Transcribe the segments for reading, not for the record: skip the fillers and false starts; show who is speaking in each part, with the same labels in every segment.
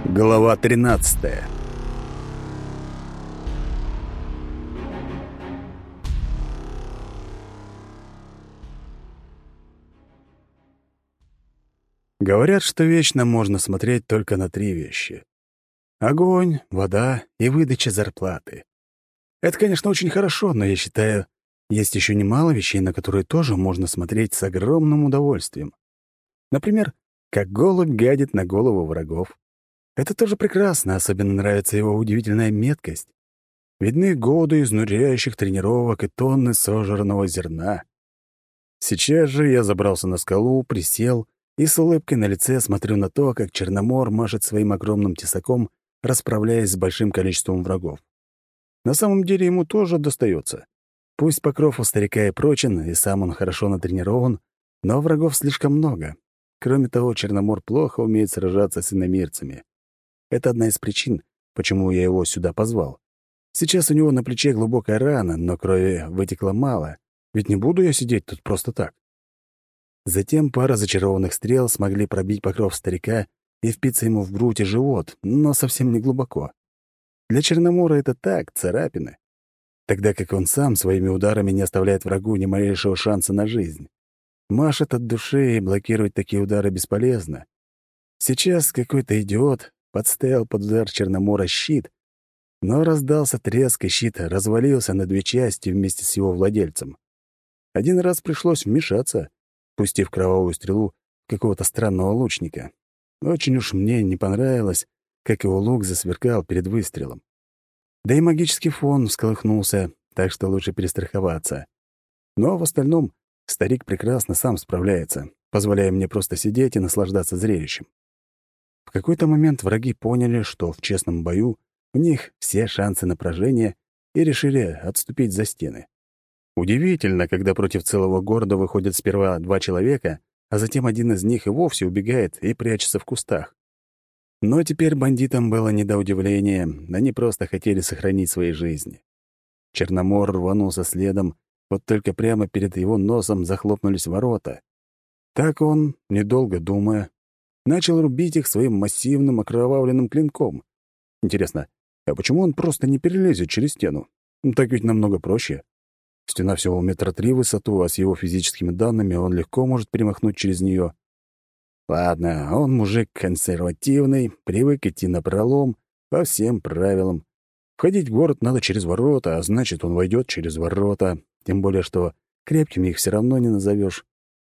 Speaker 1: Глава 13. Говорят, что вечно можно смотреть только на 3 вещи: огонь, вода и выдача зарплаты. Это, конечно, очень хорошо, но я считаю, есть еще немало вещей, на которые тоже можно смотреть с огромным удовольствием. Например, как голубь гадит на голову врагов. Это тоже прекрасно, особенно нравится его удивительная меткость. Видны годы изнуряющих тренировок и тонны сожранного зерна. Сейчас же я забрался на скалу, присел и с улыбкой на лице смотрю на то, как Черномор машет своим огромным тесаком, расправляясь с большим количеством врагов. На самом деле ему тоже достается. Пусть покров у старика и прочен, и сам он хорошо натренирован, но врагов слишком много. Кроме того, Черномор плохо умеет сражаться с иномирцами. Это одна из причин, почему я его сюда позвал. Сейчас у него на плече глубокая рана, но крови вытекло мало, ведь не буду я сидеть тут просто так. Затем пара зачарованных стрел смогли пробить покров старика и впиться ему в грудь и живот, но совсем не глубоко. Для Черномора это так, царапины. Тогда как он сам своими ударами не оставляет врагу ни малейшего шанса на жизнь. Машет от души, и блокировать такие удары бесполезно. Сейчас какой-то идиот подставил под удар Черномора щит, но раздался треск, и щит развалился на 2 части вместе с его владельцем. Один раз пришлось вмешаться, пустив кровавую стрелу какого-то странного лучника. Очень уж мне не понравилось, как его лук засверкал перед выстрелом. Да и магический фон всколыхнулся, так что лучше перестраховаться. Но в остальном старик прекрасно сам справляется, позволяя мне просто сидеть и наслаждаться зрелищем. В какой-то момент враги поняли, что в честном бою у них все шансы на поражение, и решили отступить за стены. Удивительно, когда против целого города выходят сперва 2 человека, а затем один из них и вовсе убегает и прячется в кустах. Но теперь бандитам было не до удивления, они просто хотели сохранить свои жизни. Черномор рванулся следом, вот только прямо перед его носом захлопнулись ворота. Так он, недолго думая, начал рубить их своим массивным окровавленным клинком. Интересно, а почему он просто не перелезет через стену? Так ведь намного проще. Стена всего 3 метра в высоту, а с его физическими данными он легко может перемахнуть через нее. Ладно, он мужик консервативный, привык идти напролом, по всем правилам. Входить в город надо через ворота, а значит, он войдет через ворота. Тем более, что крепкими их все равно не назовешь.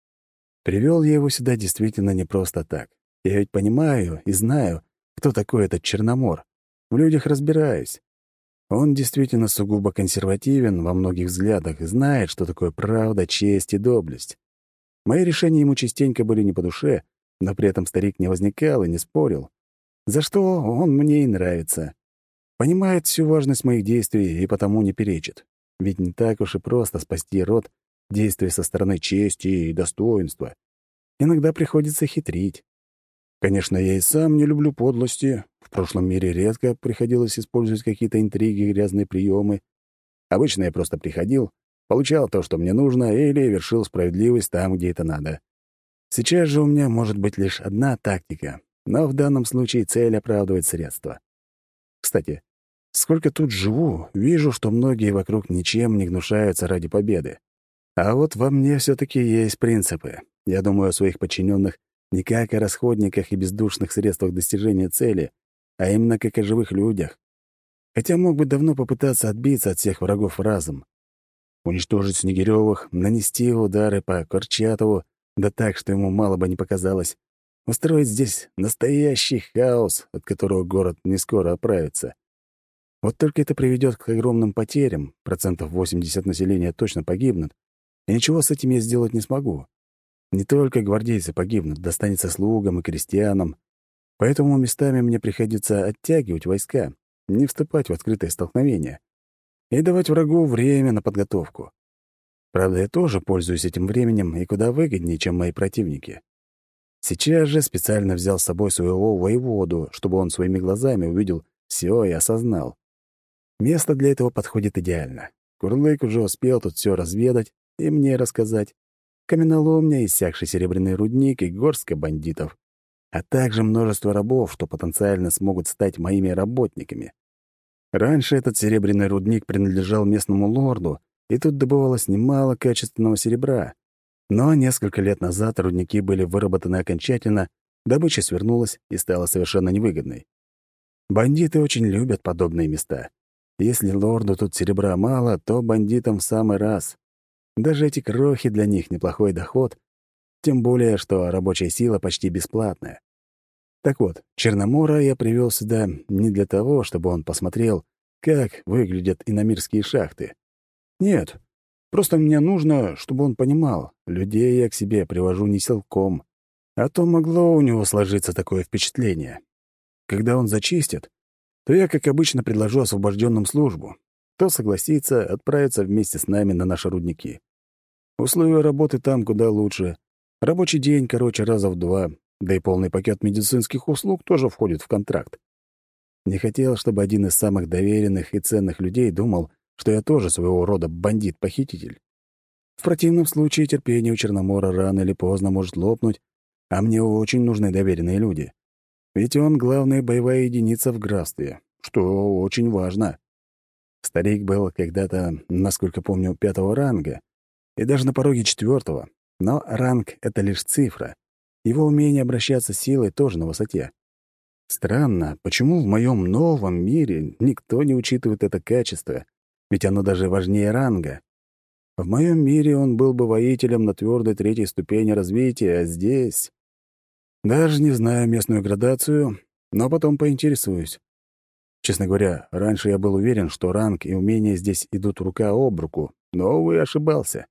Speaker 1: Привел я его сюда действительно не просто так. Я ведь понимаю и знаю, кто такой этот Черномор. В людях разбираюсь. Он действительно сугубо консервативен во многих взглядах и знает, что такое правда, честь и доблесть. Мои решения ему частенько были не по душе, но при этом старик не возникал и не спорил. За что он мне и нравится. Понимает всю важность моих действий и потому не перечит. Ведь не так уж и просто спасти род, действуя со стороны чести и достоинства. Иногда приходится хитрить. Конечно, я и сам не люблю подлости. В прошлом мире редко приходилось использовать какие-то интриги и грязные приемы. Обычно я просто приходил, получал то, что мне нужно, или вершил справедливость там, где это надо. Сейчас же у меня может быть лишь одна тактика, но в данном случае цель оправдывает средства. Кстати, сколько тут живу, вижу, что многие вокруг ничем не гнушаются ради победы. А вот во мне все-таки есть принципы. Я думаю о своих подчиненных не как о расходниках и бездушных средствах достижения цели, а именно как о живых людях. Хотя мог бы давно попытаться отбиться от всех врагов разом. Уничтожить Снегирёвых, нанести удары по Корчатову, да так, что ему мало бы не показалось. Устроить здесь настоящий хаос, от которого город не скоро оправится. Вот только это приведет к огромным потерям, 80% населения точно погибнут, и ничего с этим я сделать не смогу. Не только гвардейцы погибнут, достанется слугам и крестьянам. Поэтому местами мне приходится оттягивать войска, не вступать в открытое столкновение и давать врагу время на подготовку. Правда, я тоже пользуюсь этим временем и куда выгоднее, чем мои противники. Сейчас же специально взял с собой своего воеводу, чтобы он своими глазами увидел все и осознал. Место для этого подходит идеально. Курлык уже успел тут все разведать и мне рассказать. Каменоломня, иссякший серебряный рудник и горстка бандитов. а также множество рабов, что потенциально смогут стать моими работниками. Раньше этот серебряный рудник принадлежал местному лорду, и тут добывалось немало качественного серебра. Но несколько лет назад рудники были выработаны окончательно, добыча свернулась и стала совершенно невыгодной. Бандиты очень любят подобные места. Если лорду тут серебра мало, то бандитам в самый раз. Даже эти крохи для них неплохой доход, тем более, что рабочая сила почти бесплатная. Так вот, Черномора я привел сюда не для того, чтобы он посмотрел, как выглядят иномирские шахты. Нет, просто мне нужно, чтобы он понимал, людей я к себе привожу не силком, а то могло у него сложиться такое впечатление. Когда он зачистит, то я, как обычно, предложу освобожденным службу. Кто согласится отправиться вместе с нами на наши рудники. Условия работы там куда лучше. Рабочий день короче раза в 2, да и полный пакет медицинских услуг тоже входит в контракт. Не хотел, чтобы один из самых доверенных и ценных людей думал, что я тоже своего рода бандит-похититель. В противном случае терпение у Черномора рано или поздно может лопнуть, а мне очень нужны доверенные люди. Ведь он главная боевая единица в графстве, что очень важно. Старик был когда-то, насколько помню, 5-го ранга, и даже на пороге 4-го. Но ранг — это лишь цифра. Его умение обращаться с силой тоже на высоте. Странно, почему в моем новом мире никто не учитывает это качество, ведь оно даже важнее ранга. В моем мире он был бы воителем на твердой 3-й ступени развития, а здесь... Даже не знаю местную градацию, но потом поинтересуюсь. Честно говоря, раньше я был уверен, что ранг и умения здесь идут рука об руку, но, увы, ошибался.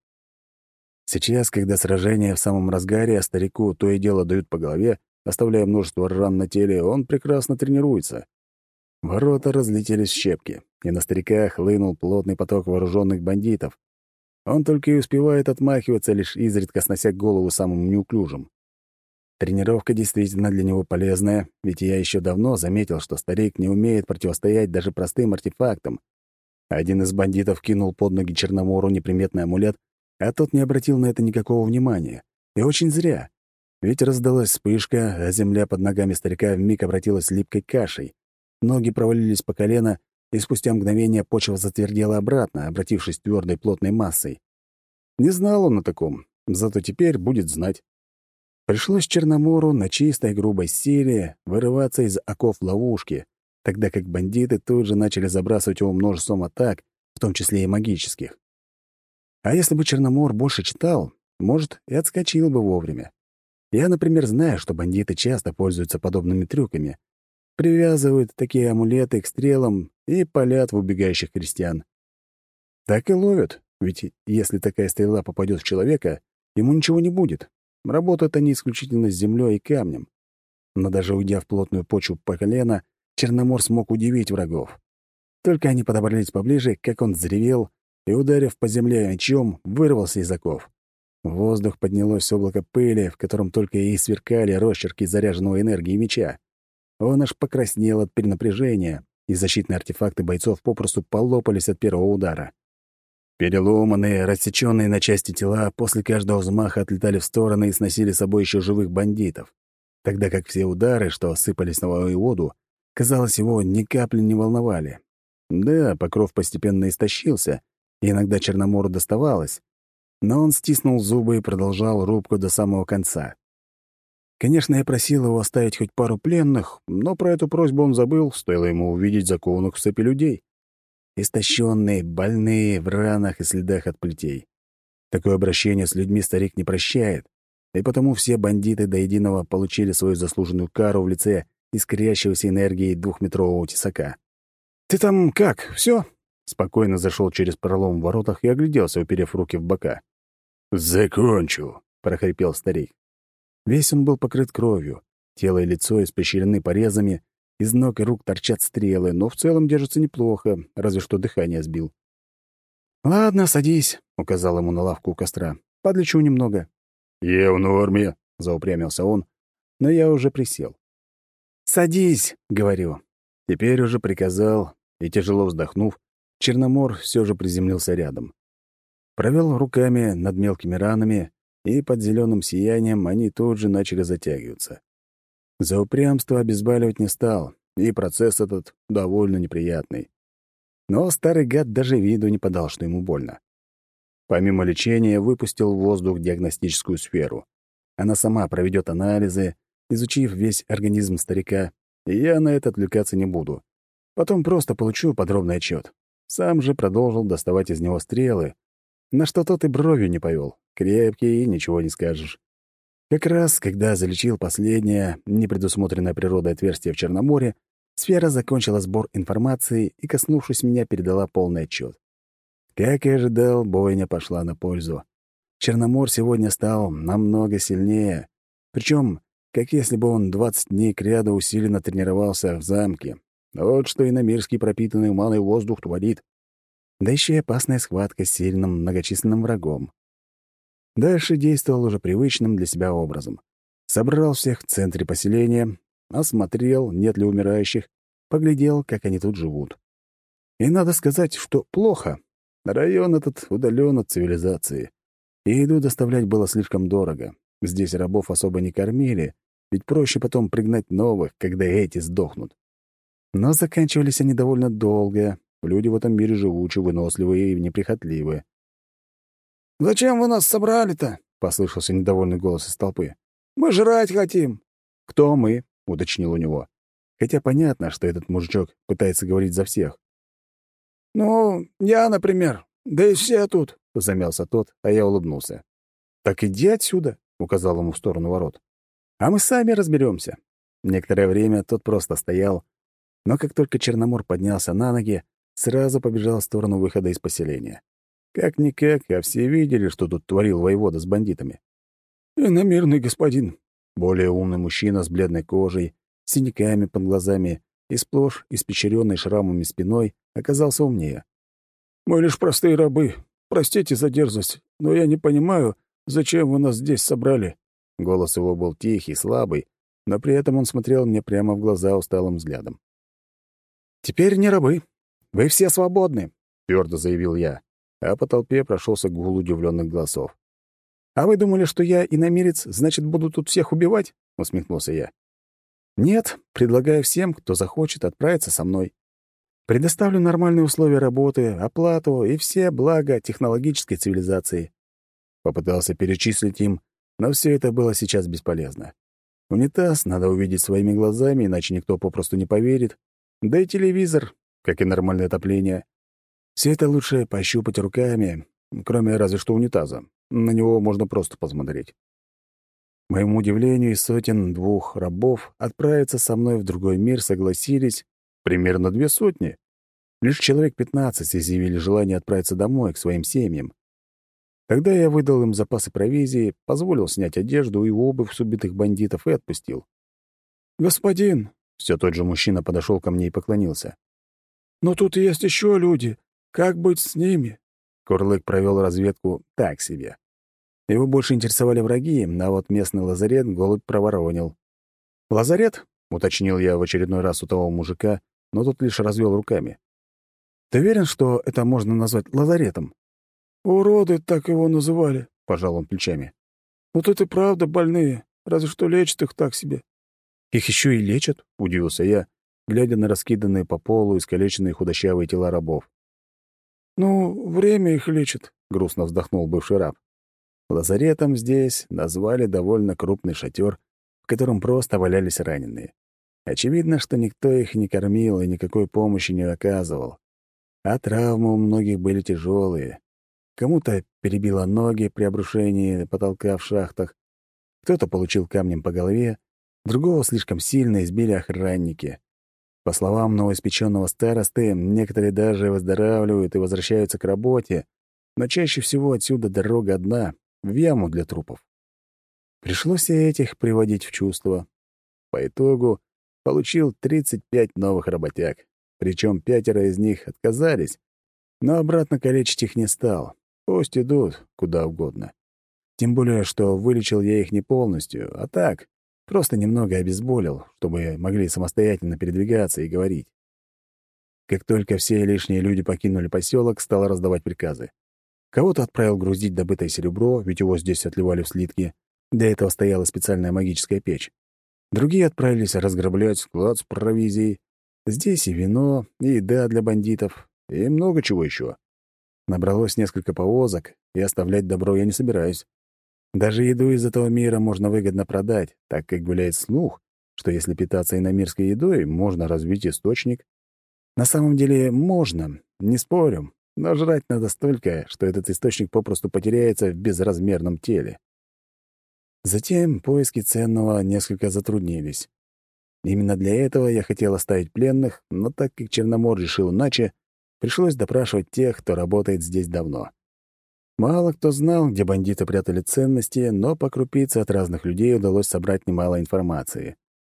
Speaker 1: Сейчас, когда сражение в самом разгаре, а старику то и дело дают по голове, оставляя множество ран на теле, он прекрасно тренируется. Ворота разлетелись в щепки, и на старика хлынул плотный поток вооруженных бандитов. Он только и успевает отмахиваться, лишь изредка снося голову самым неуклюжим. Тренировка действительно для него полезная, ведь я еще давно заметил, что старик не умеет противостоять даже простым артефактам. Один из бандитов кинул под ноги Черномору неприметный амулет, а тот не обратил на это никакого внимания. И очень зря. Ведь раздалась вспышка, а земля под ногами старика вмиг обратилась липкой кашей. Ноги провалились по колено, и спустя мгновение почва затвердела обратно, обратившись твердой плотной массой. Не знал он о таком, зато теперь будет знать. Пришлось Черномору на чистой грубой силе вырываться из оков ловушки, тогда как бандиты тут же начали забрасывать его множеством атак, в том числе и магических. А если бы Черномор больше читал, может, и отскочил бы вовремя. Я, например, знаю, что бандиты часто пользуются подобными трюками. Привязывают такие амулеты к стрелам и палят в убегающих крестьян. Так и ловят, ведь если такая стрела попадет в человека, ему ничего не будет. Работают они исключительно с землей и камнем. Но даже уйдя в плотную почву по колено, Черномор смог удивить врагов. Только они подобрались поближе, как он взревел, и, ударив по земле мечом, вырвался из оков. В воздух поднялось облако пыли, в котором только и сверкали росчерки заряженного энергии меча. Он аж покраснел от перенапряжения, и защитные артефакты бойцов попросту полопались от первого удара. Переломанные, рассечённые на части тела после каждого взмаха отлетали в стороны и сносили с собой еще живых бандитов, тогда как все удары, что сыпались на воеводу, казалось, его ни капли не волновали. Да, покров постепенно истощился, и иногда Черномору доставалось, но он стиснул зубы и продолжал рубку до самого конца. Конечно, я просил его оставить хоть пару пленных, но про эту просьбу он забыл, стоило ему увидеть закованных в цепи людей. Истощенные, больные, в ранах и следах от плетей. Такое обращение с людьми старик не прощает, и потому все бандиты до единого получили свою заслуженную кару в лице искрящегося энергией 2-метрового тесака. «Ты там как, все? Спокойно зашел через пролом в воротах и огляделся, уперев руки в бока. «Закончил», — прохрипел старик. Весь он был покрыт кровью, тело и лицо испещрены порезами, из ног и рук торчат стрелы, но в целом держится неплохо, разве что дыхание сбил. «Ладно, садись», — указал ему на лавку у костра. «Подлечу немного». «Я в норме», — заупрямился он, но я уже присел. «Садись», — говорю. Теперь уже приказал, и, тяжело вздохнув, Черномор все же приземлился рядом. Провел руками над мелкими ранами, и под зеленым сиянием они тут же начали затягиваться. За упрямство обезболивать не стал, и процесс этот довольно неприятный. Но старый гад даже виду не подал, что ему больно. Помимо лечения, выпустил в воздух диагностическую сферу. Она сама проведет анализы, изучив весь организм старика, и я на это отвлекаться не буду. Потом просто получу подробный отчет. Сам же продолжил доставать из него стрелы, на что тот и бровью не повел. Крепкий, ничего не скажешь. Как раз, когда залечил последнее, непредусмотренное природой отверстие в Черноморе, сфера закончила сбор информации и, коснувшись меня, передала полный отчет. Как и ожидал, бойня пошла на пользу. Черномор сегодня стал намного сильнее, причем, как если бы он 20 дней кряду усиленно тренировался в замке. Вот что иномирский пропитанный маной воздух творит. Да еще и опасная схватка с сильным многочисленным врагом. Дальше действовал уже привычным для себя образом. Собрал всех в центре поселения, осмотрел, нет ли умирающих, поглядел, как они тут живут. И надо сказать, что плохо. Район этот удален от цивилизации. И еду доставлять было слишком дорого. Здесь рабов особо не кормили, ведь проще потом пригнать новых, когда эти сдохнут. Но заканчивались они довольно долго. Люди в этом мире живучи, выносливые и неприхотливые.
Speaker 2: «Зачем вы нас собрали-то?» — послышался недовольный голос из толпы. «Мы жрать хотим».
Speaker 1: «Кто мы?» — уточнил у него. Хотя понятно, что этот мужичок пытается говорить за всех.
Speaker 2: «Ну, я, например. Да и все тут»,
Speaker 1: — замялся тот, а я улыбнулся. «Так иди отсюда», — указал ему в сторону ворот. «А мы сами разберемся. Некоторое время тот просто стоял, но как только Черномор поднялся на ноги, сразу побежал в сторону выхода из поселения. Как-никак, а все видели, что тут творил воевода с бандитами.
Speaker 2: «Иномирный господин».
Speaker 1: Более умный мужчина с бледной кожей, синяками под глазами и сплошь испещренной шрамами спиной оказался умнее.
Speaker 2: «Мы лишь простые рабы. Простите за дерзость, но я не понимаю, зачем вы нас здесь собрали».
Speaker 1: Голос его был тихий, слабый, но при этом он смотрел мне прямо в глаза усталым взглядом. «Теперь не рабы. Вы все свободны», — твердо заявил я, а по толпе прошелся гул удивленных голосов. «А вы думали, что я иномирец, значит, буду тут всех убивать?» — усмехнулся я. «Нет, предлагаю всем, кто захочет, отправиться со мной. Предоставлю нормальные условия работы, оплату и все блага технологической цивилизации». Попытался перечислить им, но все это было сейчас бесполезно. Унитаз надо увидеть своими глазами, иначе никто попросту не поверит. Да и телевизор, как и нормальное отопление. Все это лучше пощупать руками, кроме разве что унитаза. На него можно просто посмотреть. К моему удивлению, из сотен двух рабов отправиться со мной в другой мир согласились примерно 200. Лишь человек 15 изъявили желание отправиться домой, к своим семьям. Тогда я выдал им запасы провизии, позволил снять одежду и обувь с убитых бандитов и отпустил.
Speaker 2: «Господин!» —
Speaker 1: все тот же мужчина подошел ко мне и поклонился.
Speaker 2: «Но тут есть еще люди. Как быть с ними?»
Speaker 1: Курлык провел разведку так себе. Его больше интересовали враги, а вот местный лазарет голубь проворонил. «Лазарет?» — уточнил я в очередной раз у того мужика, но тот лишь развел руками. «Ты уверен, что это можно назвать лазаретом?»
Speaker 2: «Уроды так его называли»,
Speaker 1: — пожал он плечами.
Speaker 2: «Вот это правда больные, разве что лечат их так себе».
Speaker 1: «Их еще и лечат?» — удивился я, глядя на раскиданные по полу искалеченные худощавые тела рабов.
Speaker 2: «Ну, время их лечит», — грустно вздохнул бывший раб.
Speaker 1: Лазаретом здесь назвали довольно крупный шатер, в котором просто валялись раненые. Очевидно, что никто их не кормил и никакой помощи не оказывал. А травмы у многих были тяжелые. Кому-то перебило ноги при обрушении потолка в шахтах, кто-то получил камнем по голове, другого слишком сильно избили охранники. По словам новоиспеченного старосты, некоторые даже выздоравливают и возвращаются к работе, но чаще всего отсюда дорога одна — в яму для трупов. Пришлось и этих приводить в чувство. По итогу получил 35 новых работяг, причем 5 из них отказались, но обратно калечить их не стал. Пусть идут куда угодно. Тем более, что вылечил я их не полностью, а так, просто немного обезболил, чтобы могли самостоятельно передвигаться и говорить. Как только все лишние люди покинули поселок, стал раздавать приказы. Кого-то отправил грузить добытое серебро, ведь его здесь отливали в слитки. Для этого стояла специальная магическая печь. Другие отправились разграблять склад с провизией. Здесь и вино, и еда для бандитов, и много чего еще. Набралось несколько повозок, и оставлять добро я не собираюсь. Даже еду из этого мира можно выгодно продать, так как гуляет слух, что если питаться иномирской едой, можно развить источник. На самом деле можно, не спорю, но жрать надо столько, что этот источник попросту потеряется в безразмерном теле. Затем поиски ценного несколько затруднились. Именно для этого я хотел оставить пленных, но так как Черномор решил иначе, пришлось допрашивать тех, кто работает здесь давно. Мало кто знал, где бандиты прятали ценности, но по крупице от разных людей удалось собрать немало информации.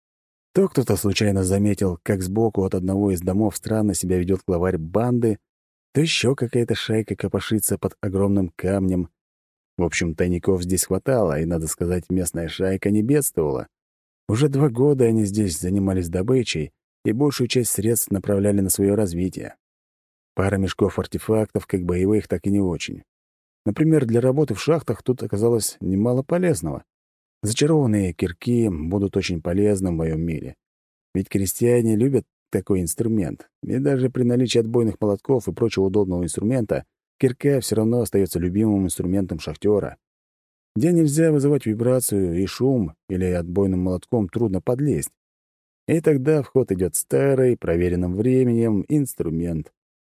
Speaker 1: То кто-то случайно заметил, как сбоку от одного из домов странно себя ведет главарь банды, то еще какая-то шайка копошится под огромным камнем. В общем, тайников здесь хватало, и, надо сказать, местная шайка не бедствовала. Уже 2 года они здесь занимались добычей, и большую часть средств направляли на свое развитие. Пара мешков артефактов, как боевых, так и не очень. Например, для работы в шахтах тут оказалось немало полезного. Зачарованные кирки будут очень полезны в моем мире. Ведь крестьяне любят такой инструмент, и даже при наличии отбойных молотков и прочего удобного инструмента кирка все равно остается любимым инструментом шахтера. Где нельзя вызывать вибрацию и шум, или отбойным молотком трудно подлезть. И тогда в ход идет старый, проверенным временем инструмент.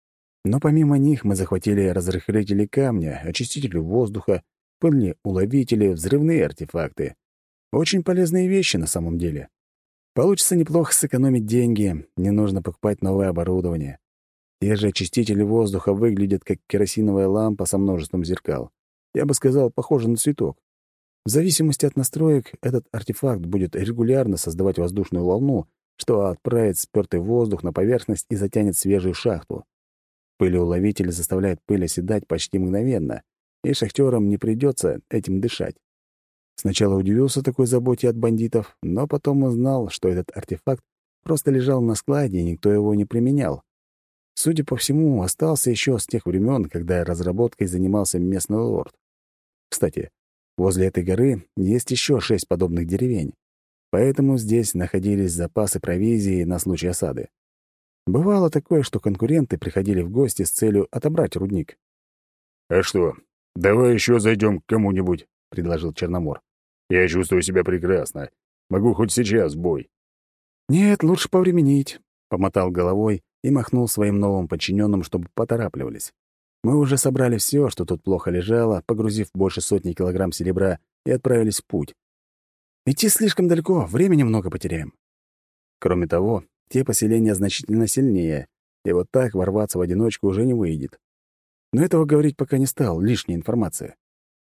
Speaker 1: Но помимо них мы захватили разрыхлители камня, очистители воздуха, пыльни-уловители, взрывные артефакты. Очень полезные вещи на самом деле. Получится неплохо сэкономить деньги, не нужно покупать новое оборудование. Те же очистители воздуха выглядят как керосиновая лампа со множеством зеркал. Я бы сказал, похоже на цветок. В зависимости от настроек, этот артефакт будет регулярно создавать воздушную волну, что отправит спёртый воздух на поверхность и затянет свежую шахту. Пылеуловитель заставляет пыль оседать почти мгновенно, и шахтерам не придется этим дышать. Сначала удивился такой заботе от бандитов, но потом узнал, что этот артефакт просто лежал на складе, и никто его не применял. Судя по всему, остался еще с тех времен, когда разработкой занимался местный лорд. Кстати, возле этой горы есть еще 6 подобных деревень, поэтому здесь находились запасы провизии на случай осады. Бывало такое, что конкуренты приходили в гости с целью отобрать рудник.
Speaker 2: «А что, давай еще зайдем к кому-нибудь», — предложил Черномор. «Я чувствую себя прекрасно. Могу хоть сейчас в бой».
Speaker 1: «Нет, лучше повременить», — помотал головой и махнул своим новым подчиненным, чтобы поторапливались. Мы уже собрали все, что тут плохо лежало, погрузив больше 100 килограмм серебра, и отправились в путь. Идти слишком далеко, времени много потеряем. Кроме того, те поселения значительно сильнее, и вот так ворваться в одиночку уже не выйдет. Но этого говорить пока не стал, лишняя информация.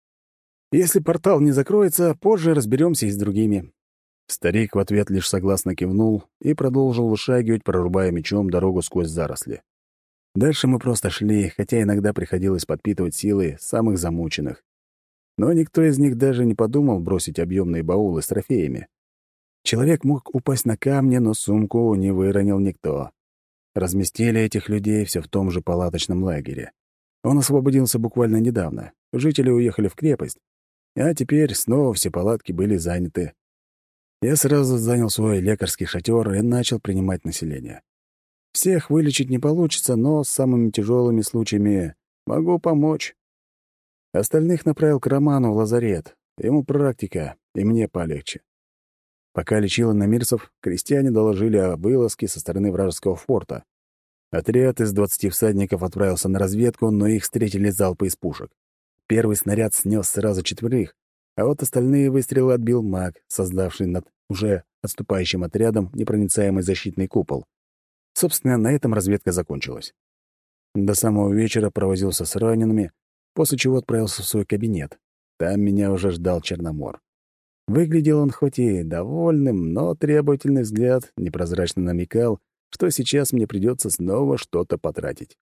Speaker 1: Если портал не закроется, позже разберемся и с другими. Старик в ответ лишь согласно кивнул и продолжил вышагивать, прорубая мечом дорогу сквозь заросли. Дальше мы просто шли, хотя иногда приходилось подпитывать силы самых замученных. Но никто из них даже не подумал бросить объемные баулы с трофеями. Человек мог упасть на камни, но сумку не выронил никто. Разместили этих людей все в том же палаточном лагере. Он освободился буквально недавно. Жители уехали в крепость, а теперь снова все палатки были заняты. Я сразу занял свой лекарский шатер и начал принимать население. Всех вылечить не получится, но с самыми тяжелыми случаями могу помочь. Остальных направил к Роману в лазарет. Ему практика, и мне полегче. Пока лечил иномирцев, крестьяне доложили о вылазке со стороны вражеского форта. Отряд из 20 всадников отправился на разведку, но их встретили залпы из пушек. Первый снаряд снес сразу 4, а вот остальные выстрелы отбил маг, создавший над уже отступающим отрядом непроницаемый защитный купол. Собственно, на этом разведка закончилась. До самого вечера провозился с ранеными, после чего отправился в свой кабинет. Там меня уже ждал Черномор. Выглядел он хоть и довольным, но требовательный взгляд непрозрачно намекал, что сейчас мне придется снова что-то потратить.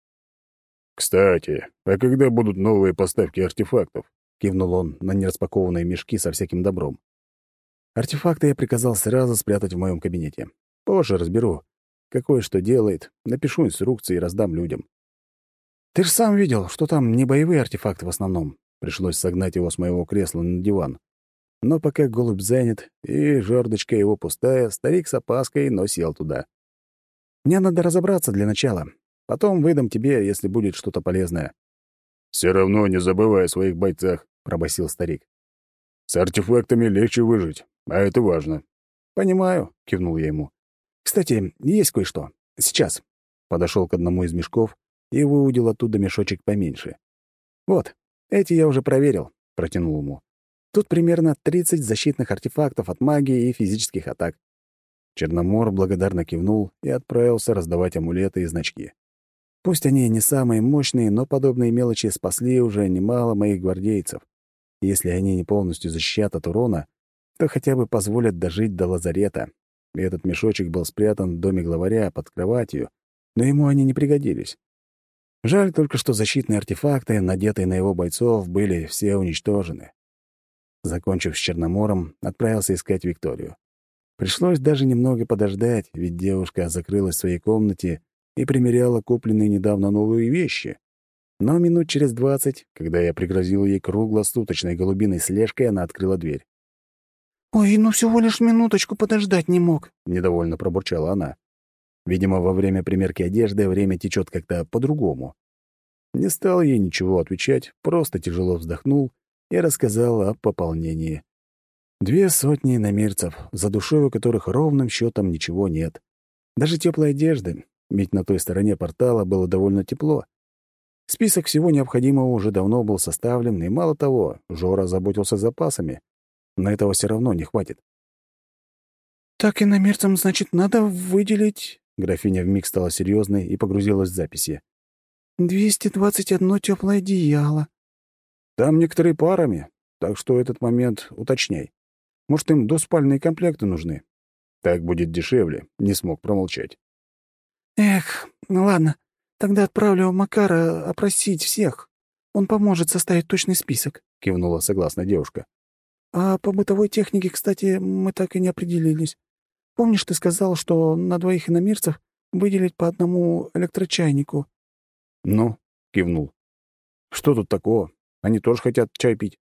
Speaker 2: «Кстати, а когда будут новые поставки артефактов?»
Speaker 1: — кивнул он на нераспакованные мешки со всяким добром. Артефакты я приказал сразу спрятать в моем кабинете. Позже разберу. Какое что делает, напишу инструкции и раздам людям. «Ты же сам видел, что там не боевые артефакты в основном». Пришлось согнать его с моего кресла на диван. Но пока голубь занят и жердочка его пустая, старик с опаской, но сел туда. «Мне надо разобраться для начала. Потом выдам тебе, если будет что-то полезное».
Speaker 2: «Все равно не забывай о своих бойцах», — пробасил старик. «С артефактами легче выжить, а это важно».
Speaker 1: «Понимаю», — кивнул я ему. «Кстати, есть кое-что. Сейчас». Подошел к одному из мешков и выудил оттуда мешочек поменьше. «Вот, эти я уже проверил», — протянул ему. «Тут примерно 30 защитных артефактов от магии и физических атак». Черномор благодарно кивнул и отправился раздавать амулеты и значки. Пусть они не самые мощные, но подобные мелочи спасли уже немало моих гвардейцев. Если они не полностью защитят от урона, то хотя бы позволят дожить до лазарета. И этот мешочек был спрятан в доме главаря под кроватью, но ему они не пригодились. Жаль только, что защитные артефакты, надетые на его бойцов, были все уничтожены. Закончив с Черномором, отправился искать Викторию. Пришлось даже немного подождать, ведь девушка закрылась в своей комнате и примеряла купленные недавно новые вещи. Но минут через 20, когда я пригрозил ей круглосуточной голубиной слежкой, она открыла дверь.
Speaker 3: «Ой, ну всего лишь минуточку подождать не мог»,
Speaker 1: — недовольно пробурчала она. Видимо, во время примерки одежды время течет как-то по-другому. Не стал ей ничего отвечать, просто тяжело вздохнул и рассказал о пополнении. 200 иномирцев, за душой у которых ровным счетом ничего нет. Даже теплой одежды, ведь на той стороне портала было довольно тепло. Список всего необходимого уже давно был составлен, и мало того, Жора заботился запасами. Но этого все равно не хватит.
Speaker 3: «Так иномерцам, значит, надо выделить...»
Speaker 1: Графиня вмиг стала серьезной и погрузилась в записи.
Speaker 3: 221 теплое одеяло.
Speaker 1: Там некоторые парами, так что этот момент уточняй. Может, им двуспальные комплекты нужны? Так будет дешевле, не смог промолчать.
Speaker 3: Эх, ну ладно, тогда отправлю Макара опросить всех. Он поможет составить точный список,
Speaker 1: кивнула согласно девушка.
Speaker 3: А по бытовой технике, кстати, мы так и не определились. Помнишь, ты сказал, что на 2 иномирцев выделить по одному электрочайнику?
Speaker 1: Ну, кивнул. Что тут такого? Они тоже хотят чай пить.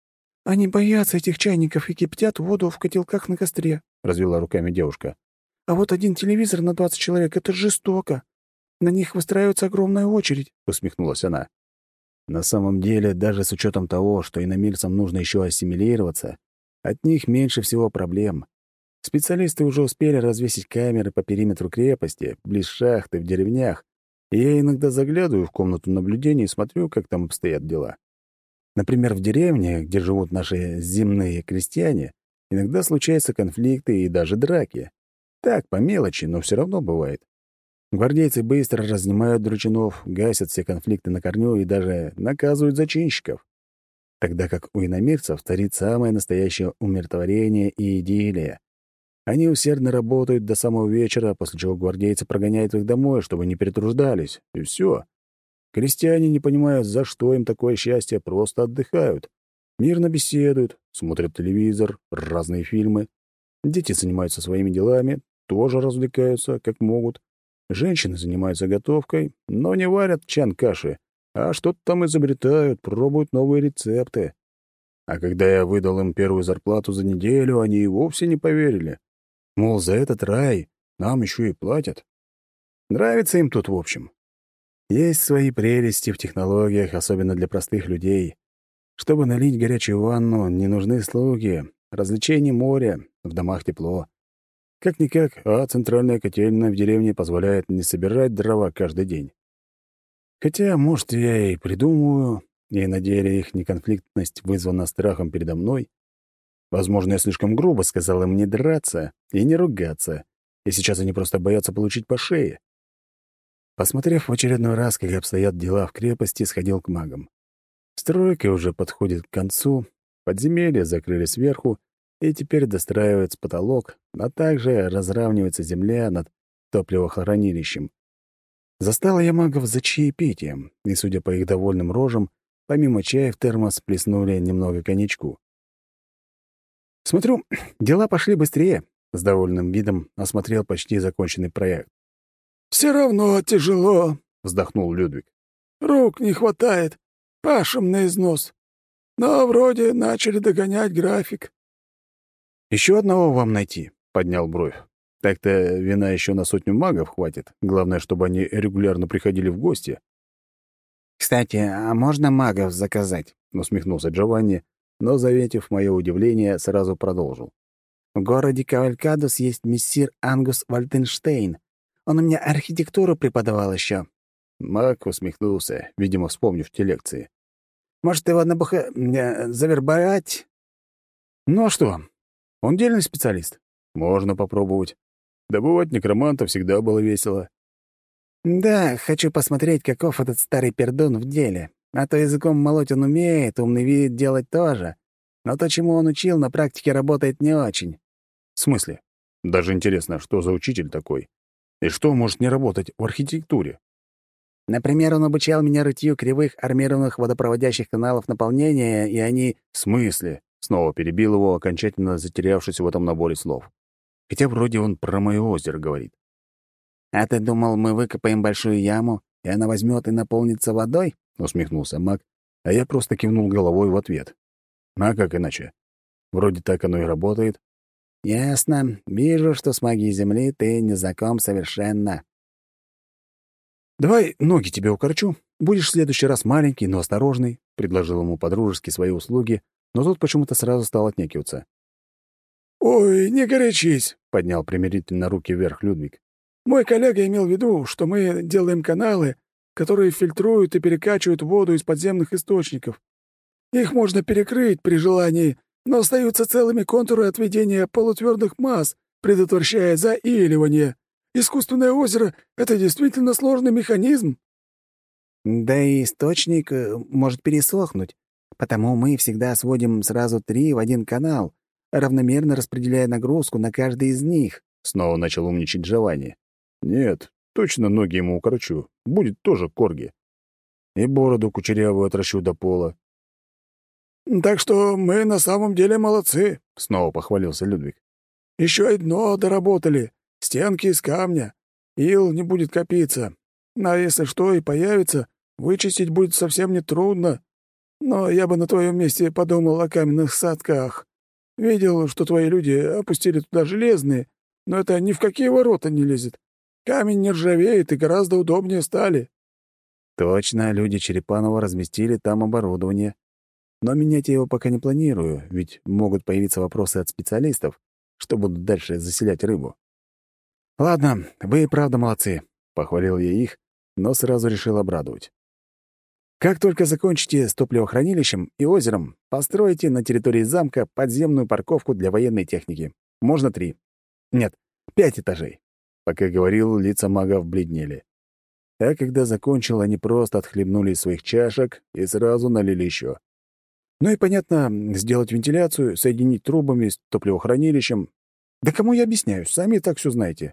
Speaker 3: Они боятся этих чайников и кипятят воду в котелках на костре, развела руками девушка. А вот один телевизор на 20 человек — это жестоко. На них выстраивается огромная очередь, усмехнулась она. На самом деле, даже с учетом того, что иномирцам нужно еще ассимилироваться, от них меньше всего проблем. Специалисты уже успели развесить камеры по периметру крепости, близ шахты, в деревнях, и я иногда заглядываю в комнату наблюдения и смотрю, как там обстоят дела. Например, в деревне, где живут наши земные крестьяне, иногда случаются конфликты и даже драки. Так, по мелочи, но все равно бывает. Гвардейцы быстро разнимают дручунов, гасят все конфликты на корню и даже наказывают зачинщиков. Тогда как у иномирцев царит самое настоящее умиротворение и идиллия. Они усердно работают до самого вечера, после чего гвардейцы прогоняют их домой, чтобы не перетруждались, и все. Крестьяне не понимают, за что им такое счастье, просто отдыхают. Мирно беседуют, смотрят телевизор, разные фильмы. Дети занимаются своими делами, тоже развлекаются, как могут. Женщины занимаются готовкой, но не варят чан каши, а что-то там изобретают, пробуют новые рецепты. А когда я выдал им первую зарплату за неделю, они и вовсе не поверили. Мол, за этот рай нам еще и платят. Нравится им тут, в общем. Есть свои прелести в технологиях, особенно для простых людей. Чтобы налить горячую ванну, не нужны слуги, развлечения море, в домах тепло. Как-никак, а центральная котельная в деревне позволяет не собирать дрова каждый день. Хотя, может, я и придумываю, и на деле их неконфликтность вызвана страхом передо мной. Возможно, я слишком грубо сказал им не драться и не ругаться, и сейчас они просто боятся получить по шее. Посмотрев в очередной раз, как обстоят дела в крепости, сходил к магам. Стройка уже подходит к концу, подземелья закрыли сверху, и теперь достраивается потолок, а также разравнивается земля над топливохранилищем. Застала я магов за чаепитием, и, судя по их довольным рожам, помимо чая в термос плеснули немного коньячку. «Смотрю, дела пошли быстрее», — с довольным видом осмотрел почти законченный проект. «Все равно тяжело», —
Speaker 1: вздохнул Людвиг.
Speaker 3: «Рук не хватает, пашем на износ. Но вроде начали догонять график.
Speaker 1: Еще одного вам найти», — поднял бровь. «Так-то вина еще на 100 магов хватит. Главное, чтобы они регулярно приходили в гости».
Speaker 3: «Кстати, а можно магов заказать?»
Speaker 1: — усмехнулся Джованни, но, заметив мое удивление, сразу продолжил.
Speaker 3: «В городе Кавалькадос есть мессир Ангус Вальденштейн. Он у меня архитектуру преподавал еще.
Speaker 1: Маг усмехнулся, видимо, вспомнив те лекции.
Speaker 3: Может, его завербовать?»
Speaker 1: «Ну а что? Он дельный специалист. Можно попробовать. Добывать некроманта всегда было весело».
Speaker 3: «Да, хочу посмотреть, каков этот старый пердун в деле. А то языком молоть он умеет, умный вид делать тоже. Но то, чему он учил, на практике работает не очень».
Speaker 1: «В смысле? Даже интересно, что за учитель такой? И что может не работать в архитектуре?»
Speaker 3: «Например, он обучал меня рытью кривых армированных водопроводящих каналов наполнения, и они...»
Speaker 1: «В смысле?» — снова перебил его, окончательно затерявшись в этом наборе слов. Хотя вроде он про моё озеро говорит.
Speaker 3: «А ты думал, мы выкопаем большую яму, и она возьмет и наполнится водой?»
Speaker 1: — усмехнулся маг, а я просто кивнул головой в ответ. А как иначе? Вроде так оно и работает.
Speaker 3: «Ясно. Вижу, что с магией Земли ты не знаком совершенно».
Speaker 1: «Давай ноги тебе укорчу. Будешь в следующий раз маленький, но осторожный», — предложил ему по-дружески свои услуги, но тот почему-то сразу стал отнекиваться.
Speaker 2: «Ой, не горячись», —
Speaker 1: поднял примирительно руки вверх Людвиг.
Speaker 2: «Мой коллега имел в виду, что мы делаем каналы, которые фильтруют и перекачивают воду из подземных источников. Их можно перекрыть при желании, но остаются целыми контуры отведения полутвердых масс, предотвращая заиливание. Искусственное озеро — это действительно сложный механизм».
Speaker 3: «Да и источник может пересохнуть, потому мы всегда сводим сразу 3 в один канал, равномерно распределяя нагрузку на каждый из них», —
Speaker 1: снова начал умничать Джованни. «Нет, точно ноги ему укорочу. Будет тоже корги. И бороду кучерявую отращу до пола».
Speaker 2: «Так что мы на самом деле молодцы», —
Speaker 1: снова похвалился Людвиг.
Speaker 2: «Еще и дно доработали, стенки из камня. Ил не будет копиться. А если что и появится, вычистить будет совсем нетрудно. Но я бы на твоем месте подумал о каменных садках. Видел, что твои люди опустили туда железные, но это ни в какие ворота не лезет. Камень не ржавеет и гораздо удобнее стали».
Speaker 1: Точно, люди Черепанова разместили там оборудование. Но менять я его пока не планирую, ведь могут появиться вопросы от специалистов, что будут дальше заселять рыбу. «Ладно, вы и правда молодцы», — похвалил я их, но сразу решил обрадовать. «Как только закончите с топливохранилищем и озером, постройте на территории замка подземную парковку для военной техники. Можно 3. Нет, 5 этажей». Пока говорил, лица магов бледнели. А когда закончил, они просто отхлебнули из своих чашек и сразу налили еще. Ну и, понятно, сделать вентиляцию, соединить трубами с топливохранилищем. Да кому я объясняю, сами и так все знаете.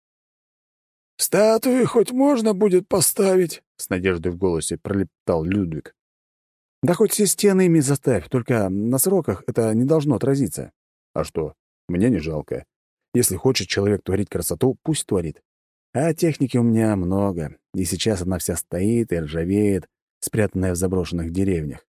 Speaker 2: «Статуи хоть можно будет поставить?»
Speaker 1: — с надеждой в голосе пролепетал Людвиг. «Да хоть все стены ими заставь, только на сроках это не должно отразиться. А что, мне не жалко. Если хочет человек творить красоту, пусть творит. А техники у меня много, и сейчас она вся стоит и ржавеет, спрятанная в заброшенных деревнях».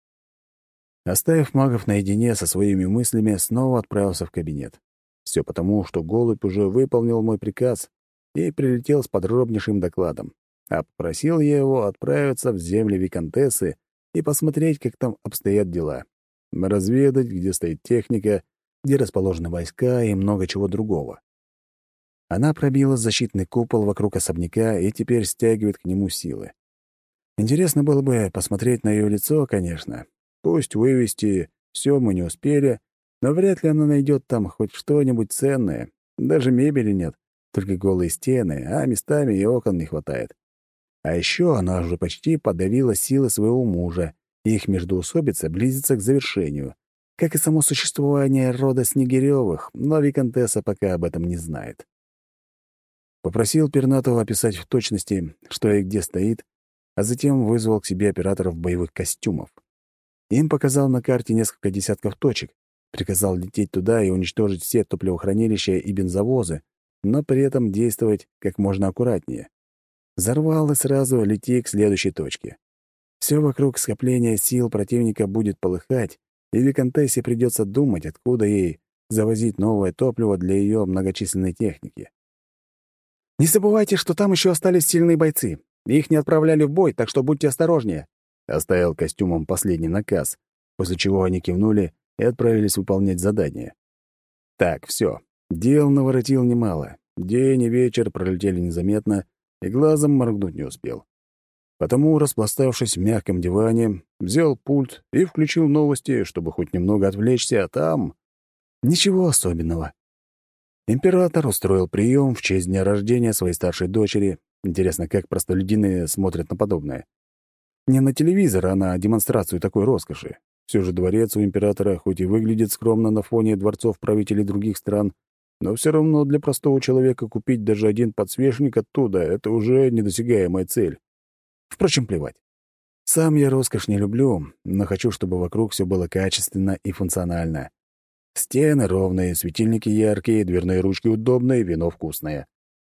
Speaker 1: Оставив магов наедине со своими мыслями, снова отправился в кабинет. Все потому, что голубь уже выполнил мой приказ и прилетел с подробнейшим докладом. А попросил я его отправиться в земли виконтессы и посмотреть, как там обстоят дела. Разведать, где стоит техника, где расположены войска и много чего другого. Она пробила защитный купол вокруг особняка и теперь стягивает к нему силы. Интересно было бы посмотреть на ее лицо, конечно. Пусть вывести все мы не успели, но вряд ли она найдет там хоть что-нибудь ценное. Даже мебели нет, только голые стены, а местами и окон не хватает. А еще она уже почти подавила силы своего мужа, и их междоусобица близится к завершению, как и само существование рода Снегирёвых, но виконтесса пока об этом не знает. Попросил Пернатова описать в точности, что и где стоит, а затем вызвал к себе операторов боевых костюмов. Им показал на карте несколько десятков точек, приказал лететь туда и уничтожить все топливохранилища и бензовозы, но при этом действовать как можно аккуратнее. Взорвал и сразу лети к следующей точке. Все вокруг скопления сил противника будет полыхать, и виконтессе придется думать, откуда ей завозить новое топливо для ее многочисленной техники.
Speaker 3: «Не забывайте, что там еще остались сильные бойцы. Их не отправляли в бой, так что будьте осторожнее», — оставил костюмом последний наказ, после чего они кивнули и отправились выполнять задание. Так, все. Дел наворотил немало. День и вечер пролетели незаметно, и глазом моргнуть не успел. Потому, распластавшись в мягком диване, взял пульт и включил новости, чтобы хоть немного отвлечься, а там... Ничего особенного. Император устроил прием в честь дня рождения своей старшей дочери. Интересно, как простолюдины смотрят на подобное. Не на телевизор, а на демонстрацию такой роскоши. Все же дворец у императора хоть и выглядит скромно на фоне дворцов правителей других стран, но все равно для простого человека купить даже один подсвечник оттуда — это уже недосягаемая цель. Впрочем, плевать. Сам я роскошь не люблю, но хочу, чтобы вокруг все было качественно и функционально. Стены ровные, светильники яркие, дверные ручки удобные, вино вкусное.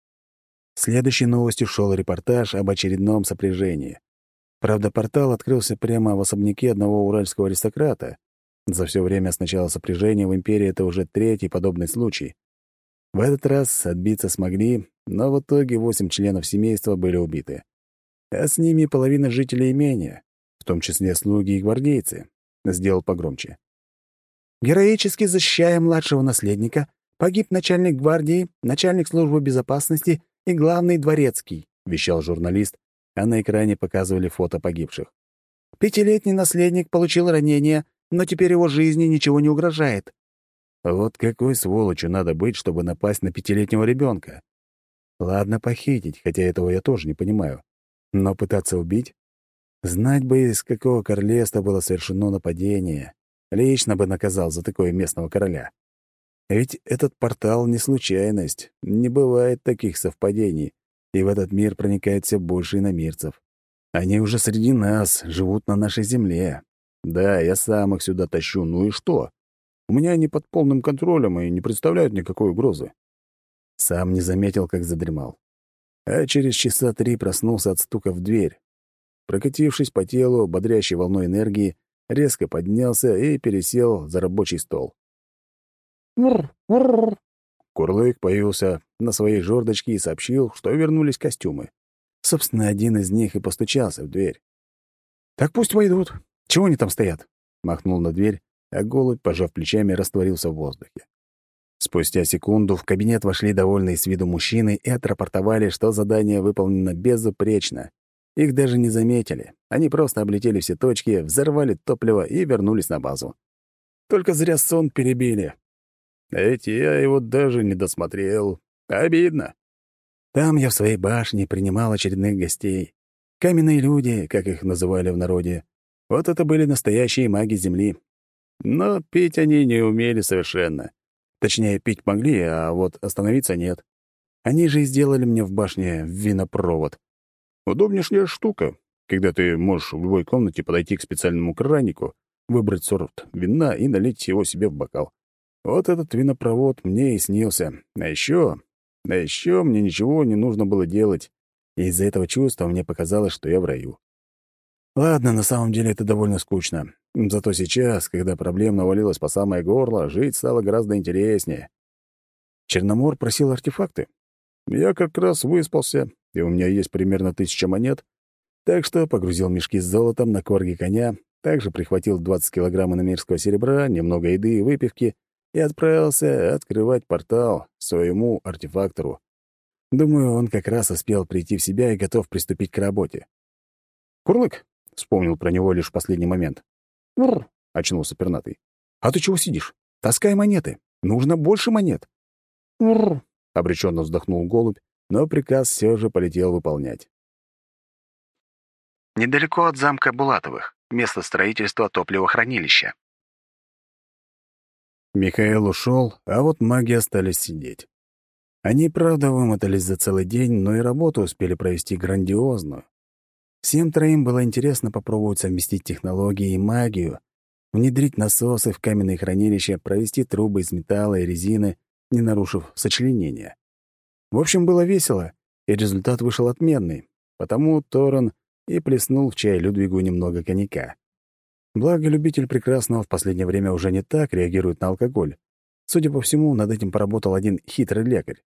Speaker 3: Следующей новостью шел репортаж об очередном сопряжении. Правда, портал открылся прямо в особняке одного уральского аристократа. За все время с начала сопряжения в империи это уже третий подобный случай. В этот раз отбиться смогли, но в итоге 8 членов семейства были убиты. А с ними половина жителей имения, в том числе слуги и гвардейцы. Сделал погромче. Героически защищая младшего наследника, погиб начальник гвардии, начальник службы безопасности и главный дворецкий, вещал журналист, а на экране показывали фото погибших. 5-летний наследник получил ранение, но теперь его жизни ничего не угрожает. Вот какой сволочью надо быть, чтобы напасть на 5-летнего ребенка. Ладно, похитить, хотя этого я тоже не понимаю. Но пытаться убить? Знать бы, из какого королевства было совершено нападение. Лично бы наказал за такое местного короля. Ведь этот портал — не случайность. Не бывает таких совпадений. И в этот мир проникает все больше иномирцев. Они уже среди нас, живут на нашей земле. Да, я сам их сюда тащу, ну и что? У меня они под полным контролем и не представляют никакой угрозы. Сам не заметил, как задремал. А через часа 3 проснулся от стука в дверь. Прокатившись по телу бодрящей волной энергии, резко поднялся и пересел за рабочий стол. Курлык появился на своей жердочке и сообщил, что вернулись костюмы. Собственно, один из них и постучался в дверь. «Так пусть войдут. Чего они там стоят?» Махнул на дверь, а голубь, пожав плечами, растворился в воздухе. Спустя секунду в кабинет вошли довольные с виду мужчины и отрапортовали, что задание выполнено безупречно. Их даже не заметили. Они просто облетели все точки, взорвали топливо и вернулись на базу. Только зря сон перебили. А ведь я его даже не досмотрел. Обидно. Там я в своей башне принимал очередных гостей. Каменные люди, как их называли в народе. Вот это были настоящие маги Земли. Но пить они не умели совершенно. Точнее, пить могли, а вот остановиться нет. Они же и сделали мне в башне винопровод. Удобнейшая штука, когда ты можешь в любой комнате подойти к специальному кранику, выбрать сорт вина и налить его себе в бокал. Вот этот винопровод мне и снился. А еще мне ничего не нужно было делать, и из-за этого чувства мне показалось, что я в раю. Ладно, на самом деле это довольно скучно. Зато сейчас, когда проблем навалилось по самое горло, жить стало гораздо интереснее. Черномор просил артефакты. Я как раз выспался, и у меня есть примерно 1000 монет, так что погрузил мешки с золотом на корги коня, также прихватил 20 килограмм иномирского серебра, немного еды и выпивки и отправился открывать портал своему артефактору. Думаю, он как раз успел прийти в себя и готов приступить к работе. «Курлык?» — вспомнил про него лишь в последний момент. «Ур!» — очнулся пернатый. «А ты чего сидишь? Таскай монеты. Нужно больше монет». «Ур!» — обреченно вздохнул голубь, но приказ все же полетел выполнять.
Speaker 4: Недалеко от замка Булатовых. Место строительства топливохранилища.
Speaker 1: Михаил ушел, а вот маги остались сидеть. Они, правда, вымотались за целый день, но и работу успели провести грандиозную. Всем троим было интересно попробовать совместить технологии и магию, внедрить насосы в каменные хранилища, провести трубы из металла и резины, не нарушив сочленения. В общем, было весело, и результат вышел отменный, потому Торрен и плеснул в чай Людвигу немного коньяка. Благо, любитель прекрасного в последнее время уже не так реагирует на алкоголь. Судя по всему, над этим поработал один хитрый лекарь.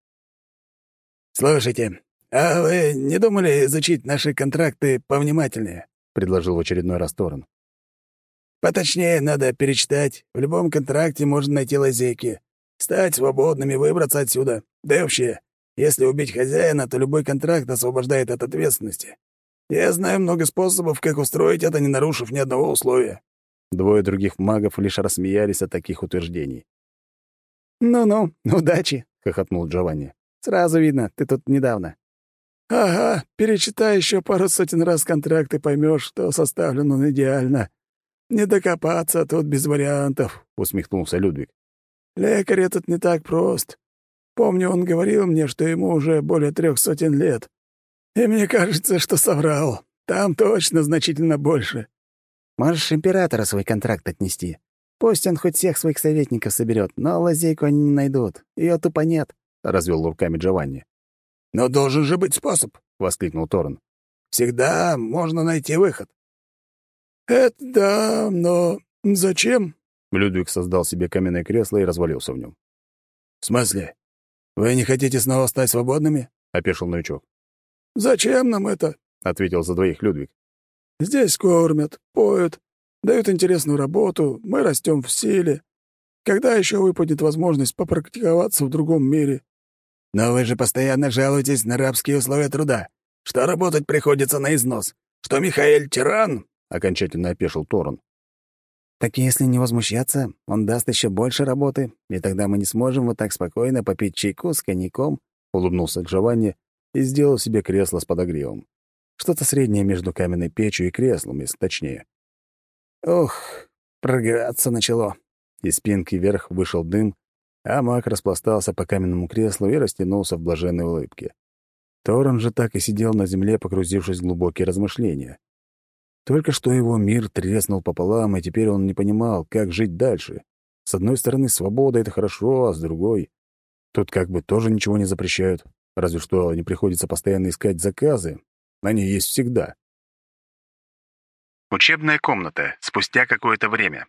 Speaker 2: «Слушайте, а вы не думали изучить наши контракты повнимательнее?» — предложил в очередной раз Торн. «Поточнее надо перечитать. В любом контракте можно найти лазейки. Стать свободными, выбраться отсюда. Да и вообще, если убить хозяина, то любой контракт освобождает от ответственности. Я знаю много способов, как устроить это, не нарушив ни одного условия».
Speaker 1: Двое других магов лишь рассмеялись от таких утверждений.
Speaker 3: «Ну-ну, удачи», — хохотнул
Speaker 1: Джованни.
Speaker 3: «Сразу видно, ты тут недавно».
Speaker 2: «Ага, перечитай еще пару сотен раз контракт и поймешь, что составлен он идеально. Не докопаться тут без вариантов», — усмехнулся Людвиг. «Лекарь этот не так прост. Помню, он говорил мне, что ему уже более 300 лет. И мне кажется, что соврал. Там точно значительно больше».
Speaker 3: «Можешь императора свой контракт отнести. Пусть он хоть всех своих советников соберет, но лазейку они не найдут. Ее тупо нет», — развел руками Джованни.
Speaker 2: «Но должен же быть способ», — воскликнул Торн. «Всегда можно найти выход». «Это да, но зачем?»
Speaker 1: Людвиг создал себе каменное кресло и развалился в нем.
Speaker 2: «В смысле? Вы не хотите снова стать свободными?»
Speaker 1: — опешил новичок.
Speaker 2: «Зачем нам это?»
Speaker 1: — ответил за двоих Людвиг.
Speaker 2: «Здесь кормят, поют, дают интересную работу, мы растем в силе. Когда еще выпадет возможность попрактиковаться в другом мире?» «Но вы же постоянно жалуетесь на рабские условия труда, что работать приходится на износ, что Михаэль тиран!» — окончательно опешил Торн.
Speaker 3: «Так если не возмущаться, он даст еще больше работы, и тогда мы не сможем вот так спокойно попить чайку с коньяком»,
Speaker 1: — улыбнулся Джованни и сделал себе кресло с подогревом. Что-то среднее между каменной печью и креслом, если точнее.
Speaker 3: «Ух, прогреваться начало».
Speaker 1: Из спинки вверх вышел дым, а маг распластался по каменному креслу и растянулся в блаженной улыбке. Торн же так и сидел на земле, погрузившись в глубокие размышления. Только что его мир треснул пополам, и теперь он не понимал, как жить дальше. С одной стороны, свобода — это хорошо, а с другой... Тут как бы тоже ничего не запрещают, разве что не приходится постоянно искать заказы. Они есть всегда.
Speaker 4: Учебная комната. Спустя какое-то время.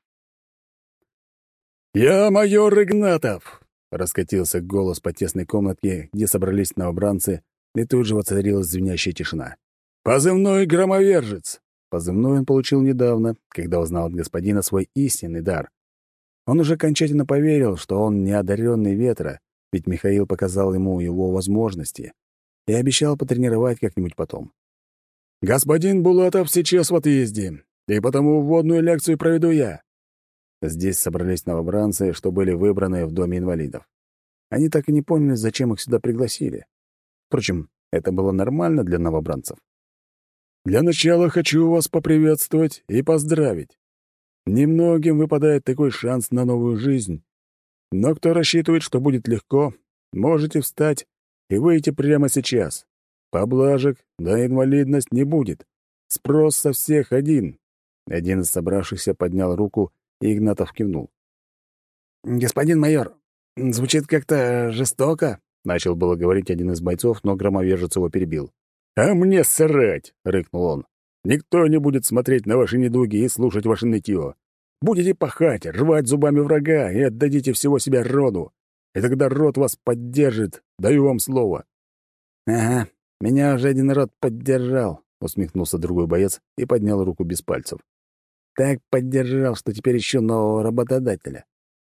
Speaker 1: «Я майор Игнатов!» — раскатился голос по тесной комнатке, где собрались новобранцы, и тут же воцарилась звенящая тишина. «Позывной Громовержец!» Позывной он получил недавно, когда узнал от господина свой истинный дар. Он уже окончательно поверил, что он не одаренный ветра, ведь Михаил показал ему его возможности и обещал потренировать как-нибудь потом. «Господин Булатов сейчас в отъезде, и потому вводную лекцию проведу я». Здесь собрались новобранцы, что были выбраны в Доме инвалидов. Они так и не поняли, зачем их сюда пригласили. Впрочем, это было нормально для новобранцев. «Для начала хочу вас поприветствовать и поздравить. Немногим выпадает такой шанс на новую жизнь. Но кто рассчитывает, что будет легко, можете встать и выйти прямо сейчас. Поблажек на инвалидность не будет. Спрос со всех один». Один из собравшихся поднял руку, и Игнатов кивнул.
Speaker 3: «Господин майор, звучит как-то жестоко», — начал было говорить один из бойцов, но Громовержец его перебил.
Speaker 1: «А мне срать!» — рыкнул он. «Никто не будет смотреть на ваши недуги и слушать ваше нытье. Будете пахать, рвать зубами врага и отдадите всего себя роду. И тогда род вас поддержит, даю вам слово».
Speaker 3: «Ага, меня уже один род поддержал»,
Speaker 1: — усмехнулся другой боец и поднял руку без пальцев.
Speaker 3: «Так поддержал, что теперь ищу нового работодателя».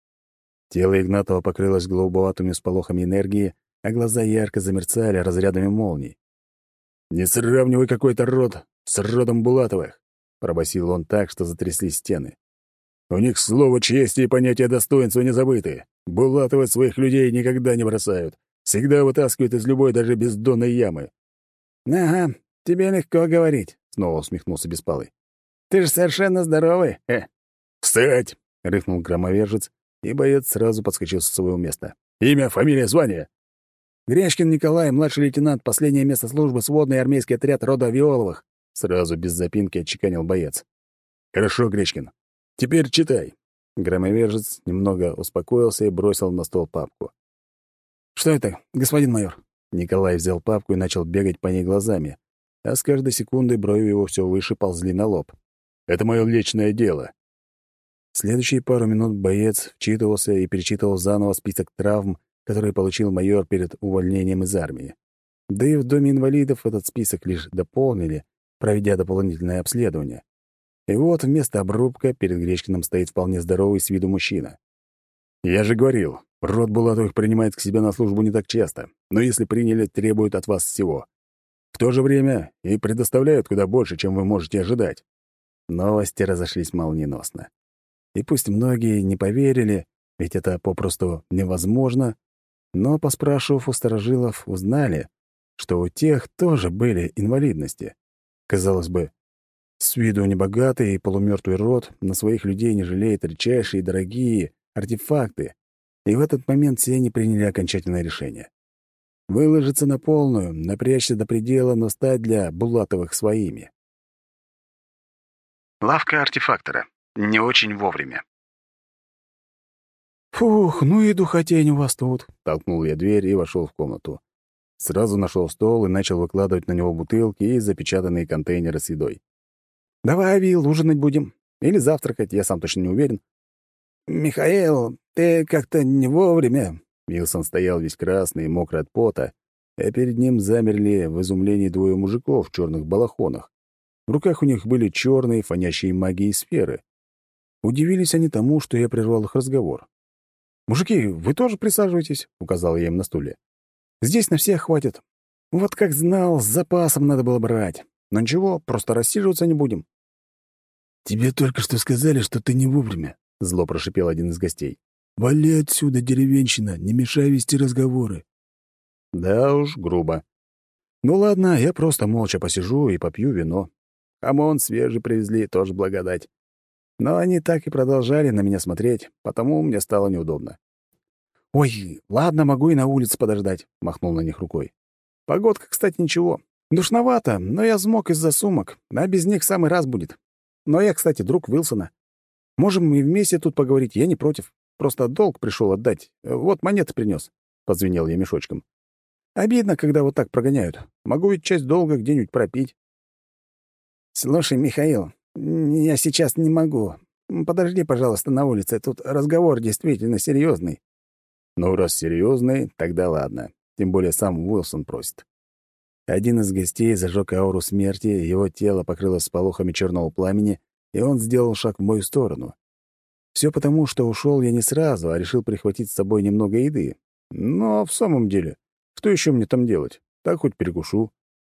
Speaker 1: Тело Игнатова покрылось голубоватыми всполохами энергии, а глаза ярко замерцали разрядами молний. «Не сравнивай какой-то род с родом Булатовых», — пробасил он так, что затряслись стены. «У них слово чести и понятие достоинства не забыты. Булатовы своих людей никогда не бросают. Всегда вытаскивают из любой, даже бездонной ямы».
Speaker 3: «Ага, тебе легко говорить»,
Speaker 1: — снова усмехнулся Беспалый.
Speaker 3: «Ты же совершенно здоровый».
Speaker 1: «Встать!» — рыкнул Громовержец, и боец сразу подскочил со своего места. «Имя, фамилия, звание?»
Speaker 3: «Гречкин Николай, младший лейтенант, последнее место службы, сводный армейский отряд рода Виоловых»,
Speaker 1: — сразу без запинки отчеканил боец. «Хорошо, Гречкин. Теперь читай». Громовержец немного успокоился и бросил на стол папку.
Speaker 3: «Что это, господин майор?»
Speaker 1: Николай взял папку и начал бегать по ней глазами, а с каждой секундой брови его все выше ползли на лоб. «Это мое личное дело». Следующие пару минут боец вчитывался и перечитывал заново список травм, которые получил майор перед увольнением из армии. Да и в доме инвалидов этот список лишь дополнили, проведя дополнительное обследование. И вот вместо обрубка перед Гречкиным стоит вполне здоровый с виду мужчина. «Я же говорил, род Булатовых принимает к себе на службу не так часто, но если приняли, требуют от вас всего. В то же время и предоставляют куда больше, чем вы можете ожидать». Новости разошлись молниеносно. И пусть многие не поверили, ведь это попросту невозможно, но, поспрашивав у старожилов, узнали, что у тех тоже были инвалидности. Казалось бы, с виду небогатый и полумертвый род на своих людей не жалеет редчайшие и дорогие артефакты, и в этот момент все они приняли окончательное решение. Выложиться на полную, напрячься до предела, но стать для Булатовых своими.
Speaker 4: Лавка артефактора. Не очень вовремя.
Speaker 1: «Фух, ну и духотень у вас тут!» — толкнул я дверь и вошел в комнату. Сразу нашел стол и начал выкладывать на него бутылки и запечатанные контейнеры с едой. «Давай, Вил, ужинать будем. Или завтракать, я сам точно не уверен».
Speaker 2: «Михаил, ты как-то не вовремя».
Speaker 1: Вилсон стоял весь красный и мокрый от пота, а перед ним замерли в изумлении двое мужиков в черных балахонах. В руках у них были черные, фонящие магией сферы. Удивились они тому, что я прервал их разговор. «Мужики, вы тоже присаживайтесь», — указал я им на стуле. «Здесь на всех хватит. Вот как знал, с запасом надо было брать. Но ничего, просто рассиживаться не будем».
Speaker 2: «Тебе только что сказали, что ты не вовремя», — зло прошипел один из гостей. «Вали отсюда, деревенщина, не мешай вести разговоры».
Speaker 1: Да уж, грубо. Ну ладно, я просто молча посижу и попью вино. Хамон свежий привезли, тоже благодать. Но они так и продолжали на меня смотреть, потому мне стало неудобно. «Ой, ладно, могу и на улице подождать», — махнул на них рукой. «Погодка, кстати, ничего. Душновато, но я взмок из-за сумок, а без них самый раз будет. Но я, кстати, друг Уилсона. Можем и вместе тут поговорить, я не против. Просто долг пришел отдать. Вот монеты принес. Позвенел я мешочком. Обидно, когда вот так прогоняют. Могу ведь часть долга где-нибудь пропить».
Speaker 2: «Слушай, Михаил, я сейчас не могу. Подожди, пожалуйста, на улице. Тут разговор действительно серьезный».
Speaker 1: Ну, раз серьезный, тогда ладно. Тем более сам Уилсон просит. Один из гостей зажег ауру смерти, его тело покрылось сполохами черного пламени, и он сделал шаг в мою сторону. Все потому, что ушел я не сразу, а решил прихватить с собой немного еды. Но в самом деле, что еще мне там делать? Так хоть перекушу.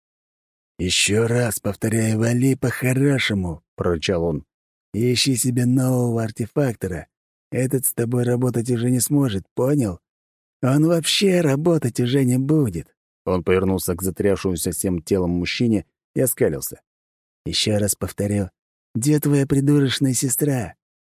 Speaker 2: «Еще раз повторяю, вали по-хорошему», — прорычал он. «Ищи себе нового артефактора. Этот с тобой работать уже не сможет, понял? Он вообще работать уже не будет».
Speaker 1: Он повернулся к затрясшемуся всем телом мужчине и оскалился.
Speaker 2: «Еще раз повторю, где твоя придурочная сестра?»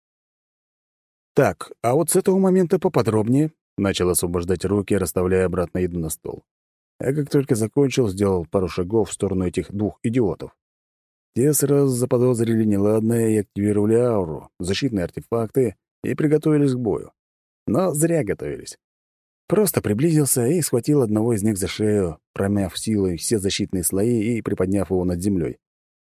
Speaker 1: «Так, а вот с этого момента поподробнее», — начал освобождать руки, расставляя обратно еду на стол. А как только закончил, сделал пару шагов в сторону этих двух идиотов. Те сразу заподозрили неладное и активировали ауру, защитные артефакты и приготовились к бою. Но зря готовились. Просто приблизился и схватил одного из них за шею, промяв силой все защитные слои и приподняв его над землей.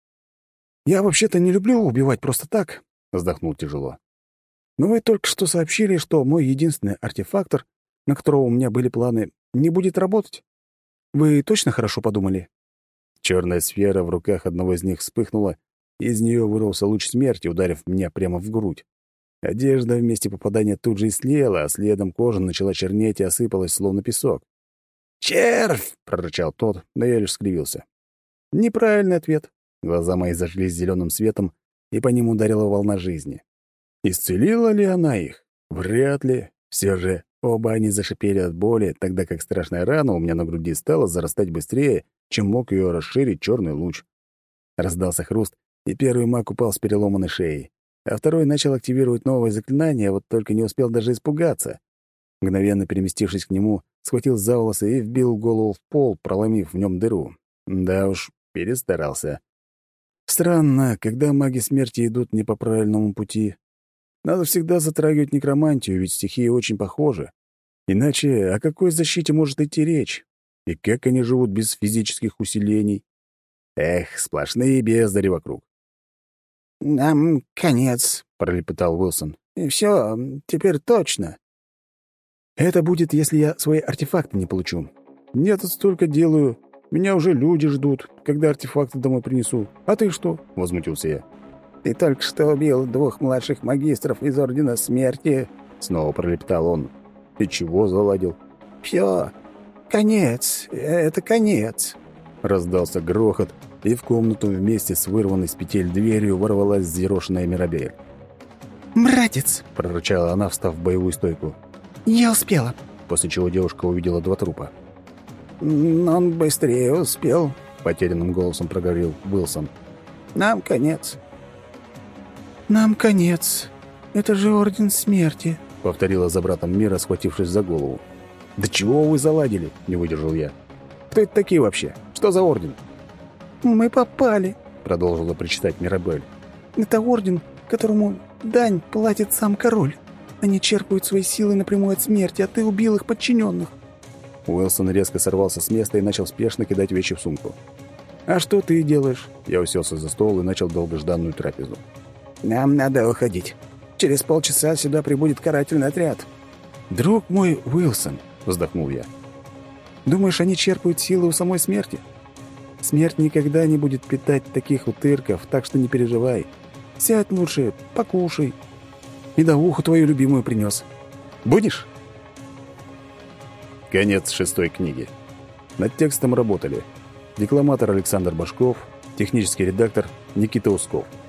Speaker 1: «Я вообще-то не люблю убивать просто так», — вздохнул тяжело. «Но вы только что сообщили, что мой единственный артефактор, на которого у меня были планы, не будет работать. Вы точно хорошо подумали?» Черная сфера в руках одного из них вспыхнула, и из нее вырвался луч смерти, ударив меня прямо в грудь. Одежда в месте попадания тут же и слела, а следом кожа начала чернеть и осыпалась, словно песок.
Speaker 2: «Червь!»
Speaker 1: — прорычал тот, но я лишь скривился. Неправильный ответ. Глаза мои зажглись зеленым светом, и по ним ударила волна жизни. Исцелила ли она их? Вряд ли. Все же оба они зашипели от боли, тогда как страшная рана у меня на груди стала зарастать быстрее, чем мог ее расширить черный луч. Раздался хруст, и первый маг упал с переломанной шеей, а второй начал активировать новое заклинание, вот только не успел даже испугаться. Мгновенно переместившись к нему, схватил за волосы и вбил голову в пол, проломив в нем дыру. Да уж, перестарался. Странно, когда маги смерти идут не по правильному пути. Надо всегда затрагивать некромантию, ведь стихии очень похожи. Иначе о какой защите может идти речь? И как они живут без физических усилений? Эх, сплошные бездари вокруг.
Speaker 3: «Нам конец», — пролепетал Уилсон. «И все, теперь точно».
Speaker 1: «Это будет, если я свои артефакты не получу. Я тут столько делаю. Меня уже люди ждут, когда артефакты домой принесу. А ты что?» — возмутился я.
Speaker 3: «Ты только что убил 2 младших магистров из Ордена Смерти», — снова пролепетал он.
Speaker 1: «И чего заладил?»
Speaker 3: «Все. Конец. Это конец».
Speaker 1: Раздался грохот, и в комнату вместе с вырванной с петель дверью ворвалась взъерошенная Мирабель.
Speaker 3: «Братец!»
Speaker 1: — прорычала она, встав в боевую стойку.
Speaker 3: «Я успела!»
Speaker 1: После чего девушка увидела 2 трупа.
Speaker 3: «Он быстрее успел»,
Speaker 1: — потерянным голосом проговорил Уилсон.
Speaker 3: «Нам конец».
Speaker 2: «Нам конец. Это же Орден Смерти»,
Speaker 1: — повторила за братом Мира, схватившись за голову. «Да чего вы заладили?» — не выдержал я. «Кто это такие вообще? Что за орден?»
Speaker 2: «Мы попали»,
Speaker 1: — продолжила причитать Мирабель.
Speaker 2: «Это орден, которому дань платит сам король. Они черпают свои силы напрямую от смерти, а ты убил их подчиненных».
Speaker 1: Уилсон резко сорвался с места и начал спешно кидать вещи в сумку. «А что ты делаешь?» Я уселся за стол и начал долгожданную трапезу.
Speaker 3: «Нам надо уходить. Через полчаса сюда прибудет карательный отряд».
Speaker 1: «Друг мой Уилсон», — вздохнул я. «Думаешь, они черпают силы у самой смерти? Смерть никогда не будет питать таких утырков, так что не переживай. Сядь лучше, покушай. И да уху твою любимую принес. Будешь?» Конец 6 книги. Над текстом работали декламатор Александр Башков, технический редактор Никита Усков.